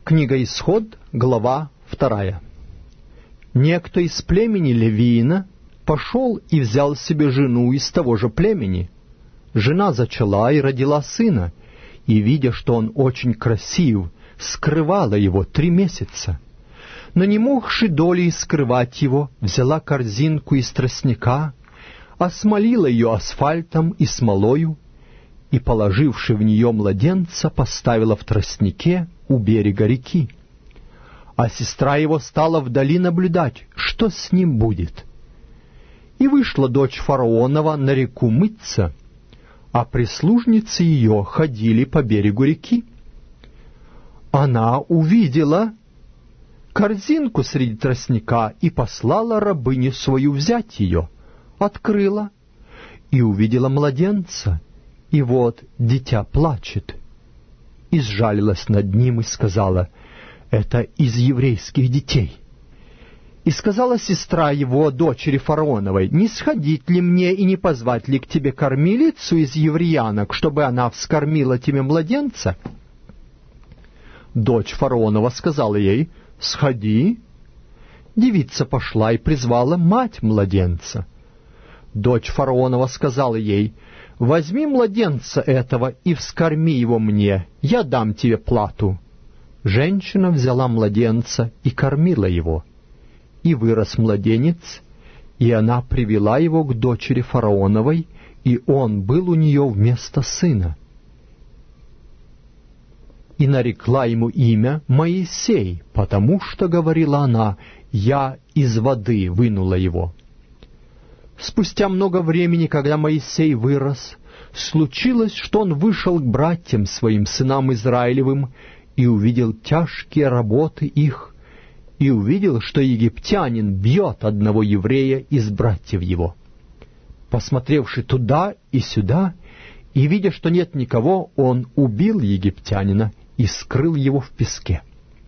Книга Исход, глава 2. Некто из племени Левиина пошел и взял себе жену из того же племени. Жена зачала и родила сына, и, видя, что он очень красив, скрывала его 3 месяца. Но не могши долей скрывать его, взяла корзинку из тростника, осмолила ее асфальтом и смолою, и, положивши в нее младенца, поставила в тростнике у берега реки. А сестра его стала вдали наблюдать, что с ним будет. И вышла дочь фараонова на реку мыться, а прислужницы ее ходили по берегу реки. Она увидела корзинку среди тростника и послала рабыню свою взять ее, открыла и увидела младенца, и вот дитя плачет. И сжалилась над ним и сказала: «Это из еврейских детей». И сказала сестра его, дочери фараоновой: «Не сходить ли мне и не позвать ли к тебе кормилицу из евреянок, чтобы она вскормила тебе младенца?» Дочь фараонова сказала ей: «Сходи». Девица пошла и призвала мать младенца. Дочь фараонова сказала ей: «Возьми младенца этого и вскорми его мне, я дам тебе плату». Женщина взяла младенца и кормила его. И вырос младенец, и она привела его к дочери фараоновой, и он был у нее вместо сына. И нарекла ему имя Моисей, потому что, говорила она, «Я из воды вынула его». Спустя много времени, когда Моисей вырос, случилось, что он вышел к братьям своим, сынам Израилевым, и увидел тяжкие работы их, и увидел, что египтянин бьет одного еврея из братьев его. Посмотревши туда и сюда, и видя, что нет никого, он убил египтянина и скрыл его в песке.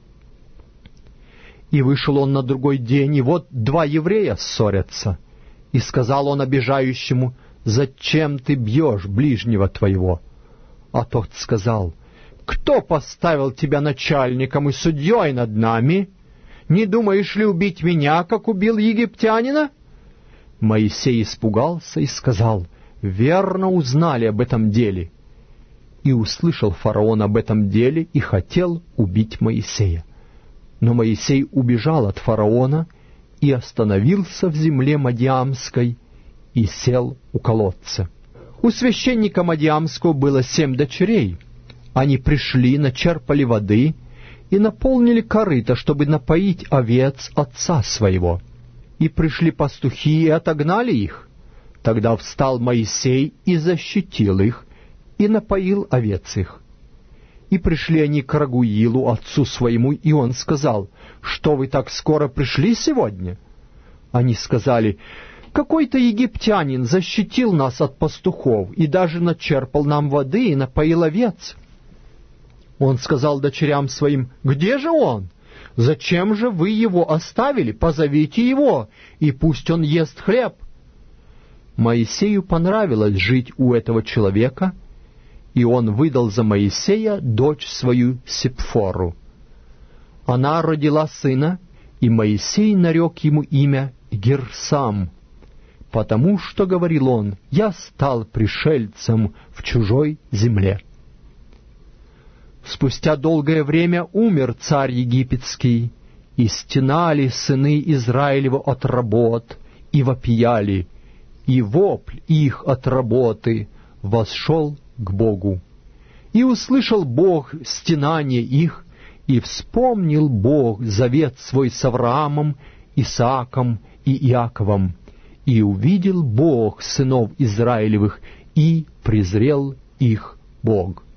И вышел он на другой день, и вот 2 еврея ссорятся. И сказал он обижающему: «Зачем ты бьешь ближнего твоего?» А тот сказал: «Кто поставил тебя начальником и судьей над нами? Не думаешь ли убить меня, как убил египтянина?» Моисей испугался и сказал: «Верно узнали об этом деле». И услышал фараон об этом деле и хотел убить Моисея. Но Моисей убежал от фараона и остановился в земле Мадиамской и сел у колодца. У священника Мадиамского было 7 дочерей. Они пришли, начерпали воды и наполнили корыто, чтобы напоить овец отца своего. И пришли пастухи и отогнали их. Тогда встал Моисей и защитил их, и напоил овец их. И пришли они к Рагуилу, отцу своему, и он сказал: «Что вы так скоро пришли сегодня?» Они сказали: «Какой-то египтянин защитил нас от пастухов, и даже начерпал нам воды и напоил овец». Он сказал дочерям своим: «Где же он? Зачем же вы его оставили? Позовите его, и пусть он ест хлеб». Моисею понравилось жить у этого человека, и он выдал за Моисея дочь свою Сипфору. Она родила сына, и Моисей нарек ему имя Герсам, потому что, говорил он, «Я стал пришельцем в чужой земле». Спустя долгое время умер царь египетский, и стенали сыны Израилева от работ, и вопияли, и вопль их от работы восшел к Богу. И услышал Бог стенание их, и вспомнил Бог завет свой с Авраамом, Исааком и Иаковом, и увидел Бог сынов Израилевых, и презрел их Бог.